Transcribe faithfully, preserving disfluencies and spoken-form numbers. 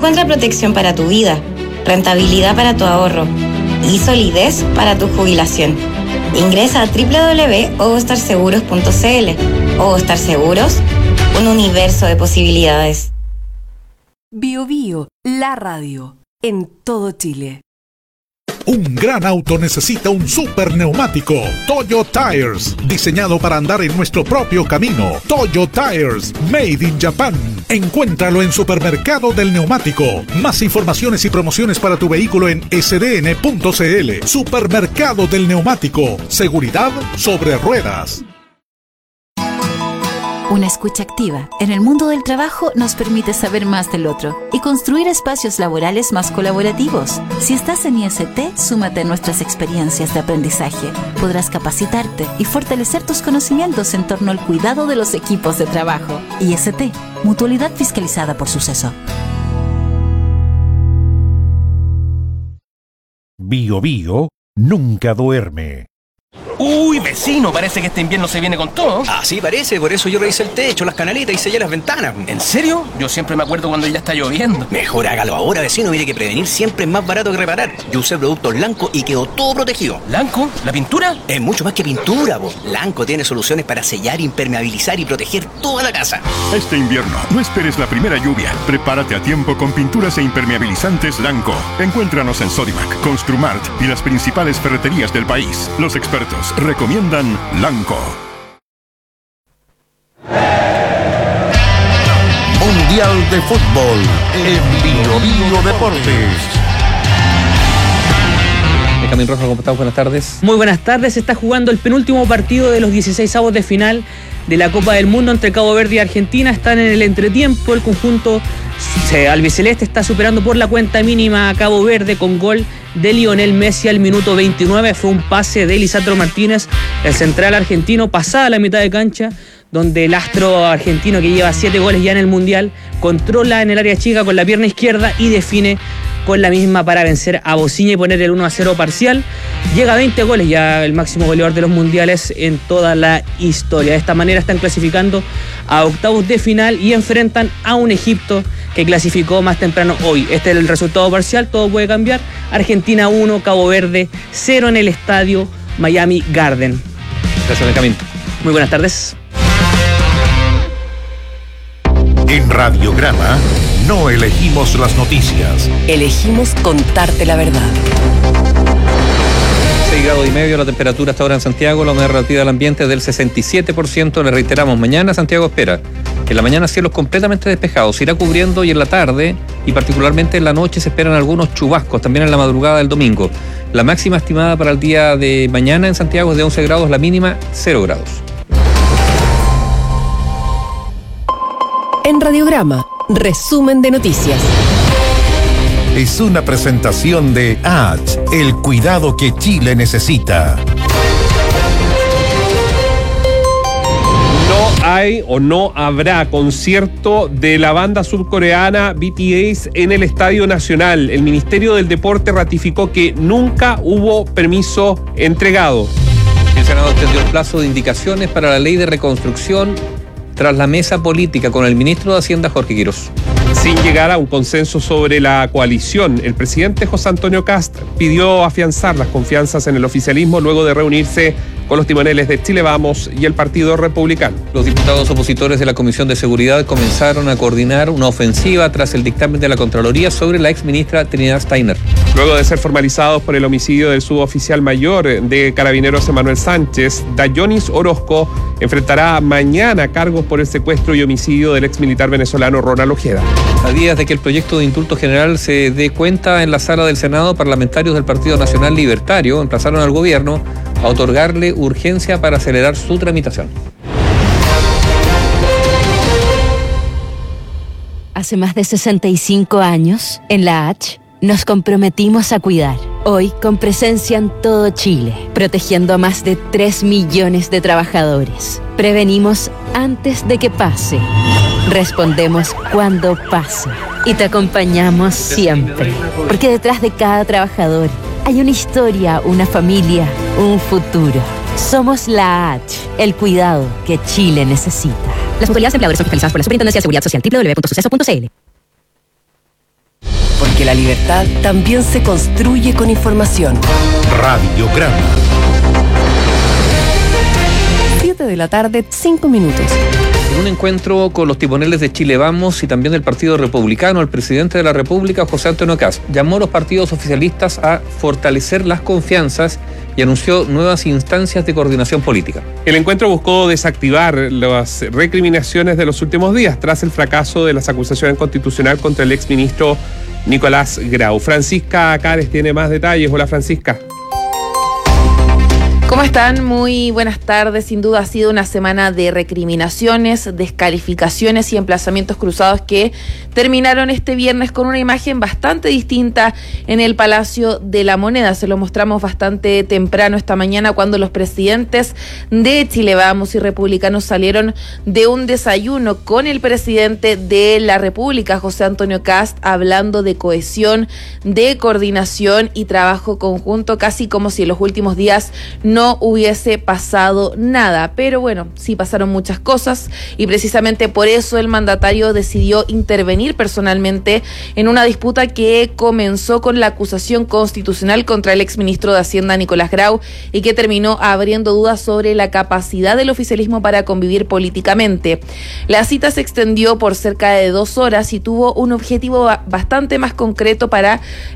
Encuentra protección para tu vida, rentabilidad para tu ahorro y solidez para tu jubilación. Ingresa a doble u doble u doble u punto ogostar seguros punto c l. Ogostar Seguros, un universo de posibilidades. Bio Bio, la radio, en todo Chile. Un gran auto necesita un super neumático. Toyo Tires, diseñado para andar en nuestro propio camino. Toyo Tires, made in Japan. Encuéntralo en Supermercado del Neumático. Más informaciones y promociones para tu vehículo en s d n punto c l. Supermercado del Neumático. Seguridad sobre ruedas. Una escucha activa en el mundo del trabajo nos permite saber más del otro y construir espacios laborales más colaborativos. Si estás en I S T, súmate a nuestras experiencias de aprendizaje. Podrás capacitarte y fortalecer tus conocimientos en torno al cuidado de los equipos de trabajo. I S T, Mutualidad Fiscalizada por Suceso. Bio Bio nunca duerme. Uy, vecino, parece que este invierno se viene con todo. Ah, sí, parece, por eso yo revisé el techo, las canaletas y sellé las ventanas. ¿En serio? Yo siempre me acuerdo cuando ya está lloviendo. Mejor hágalo ahora, vecino, mire que prevenir siempre es más barato que reparar. Yo usé productos Lanco y quedó todo protegido. ¿Lanco? ¿La pintura? Es mucho más que pintura, po. Lanco tiene soluciones para sellar, impermeabilizar y proteger toda la casa. Este invierno, no esperes la primera lluvia. Prepárate a tiempo con pinturas e impermeabilizantes Lanco. Encuéntranos en Sodimac, Construmart y las principales ferreterías del país. Los expertos recomiendan Lanco. Mundial de Fútbol en Bio Bio Deportes. Benjamín Rojas, ¿cómo estamos? Buenas tardes. Muy buenas tardes. Se está jugando el penúltimo partido de los dieciseisavos de final de la Copa del Mundo entre Cabo Verde y Argentina. Están en el entretiempo. El conjunto albiceleste está superando por la cuenta mínima a Cabo Verde con gol de Lionel Messi al minuto veintinueve. Fue un pase de Lisandro Martínez, el central argentino, pasada la mitad de cancha, donde el astro argentino, que lleva siete goles ya en el Mundial, controla en el área chica con la pierna izquierda y define con la misma para vencer a Bosnia y poner el uno a cero parcial. Llega a veinte goles, ya el máximo goleador de los mundiales en toda la historia. De esta manera están clasificando a octavos de final y enfrentan a un Egipto que clasificó más temprano hoy. Este es el resultado parcial, todo puede cambiar. Argentina uno, Cabo Verde cero en el estadio Miami Garden. Gracias, Benjamín. Muy buenas tardes. En Radiograma no elegimos las noticias. Elegimos contarte la verdad. seis grados y medio la temperatura hasta ahora en Santiago, la humedad relativa del ambiente es del sesenta y siete por ciento. Le reiteramos, mañana Santiago espera que en la mañana cielos completamente despejados, se irá cubriendo y en la tarde y particularmente en la noche se esperan algunos chubascos, también en la madrugada del domingo. La máxima estimada para el día de mañana en Santiago es de once grados, la mínima cero grados. En Radiograma, resumen de noticias. Es una presentación de H, el cuidado que Chile necesita. No hay o no habrá concierto de la banda surcoreana B T S en el Estadio Nacional. El Ministerio del Deporte ratificó que nunca hubo permiso entregado. El Senado extendió el plazo de indicaciones para la ley de reconstrucción tras la mesa política con el ministro de Hacienda, Jorge Quirós. Sin llegar a un consenso sobre la coalición, el presidente José Antonio Kast pidió afianzar las confianzas en el oficialismo luego de reunirse con los timoneles de Chile Vamos y el Partido Republicano. Los diputados opositores de la Comisión de Seguridad comenzaron a coordinar una ofensiva tras el dictamen de la Contraloría sobre la exministra Trinidad Steiner. Luego de ser formalizados por el homicidio del suboficial mayor de Carabineros Emanuel Sánchez, Dayonis Orozco enfrentará mañana cargos por el secuestro y homicidio del exmilitar venezolano Ronald Ojeda. A días de que el proyecto de indulto general se dé cuenta en la sala del Senado, parlamentarios del Partido Nacional Libertario emplazaron al gobierno a otorgarle urgencia para acelerar su tramitación. Hace más de sesenta y cinco años, en la H, nos comprometimos a cuidar. Hoy, con presencia en todo Chile, protegiendo a más de tres millones de trabajadores. Prevenimos antes de que pase. Respondemos cuando pase. Y te acompañamos siempre. Porque detrás de cada trabajador hay una historia, una familia, un futuro. Somos la H, el cuidado que Chile necesita. Las mutualidades empleadores son fiscalizadas por la Superintendencia de Seguridad Social, doble u doble u doble u punto suceso punto c l. la libertad también se construye con información. Radiograma. siete de la tarde, cinco minutos. En un encuentro con los timoneles de Chile Vamos y también del Partido Republicano, el presidente de la República, José Antonio Kast, llamó a los partidos oficialistas a fortalecer las confianzas y anunció nuevas instancias de coordinación política. El encuentro buscó desactivar las recriminaciones de los últimos días tras el fracaso de las acusaciones constitucionales contra el exministro Nicolás Grau. Francisca Cares tiene más detalles. Hola, Francisca. ¿Cómo están? Muy buenas tardes. Sin duda ha sido una semana de recriminaciones, descalificaciones y emplazamientos cruzados que terminaron este viernes con una imagen bastante distinta en el Palacio de la Moneda. Se lo mostramos bastante temprano esta mañana cuando los presidentes de Chile Vamos y Republicanos salieron de un desayuno con el presidente de la República, José Antonio Kast, hablando de cohesión, de coordinación y trabajo conjunto, casi como si en los últimos días no no hubiese pasado nada. Pero bueno, sí pasaron muchas cosas y precisamente por eso el mandatario decidió intervenir personalmente en una disputa que comenzó con la acusación constitucional contra el exministro de Hacienda Nicolás Grau y que terminó abriendo dudas sobre la capacidad del oficialismo para convivir políticamente. La cita se extendió por cerca de dos horas y tuvo un objetivo bastante más concreto para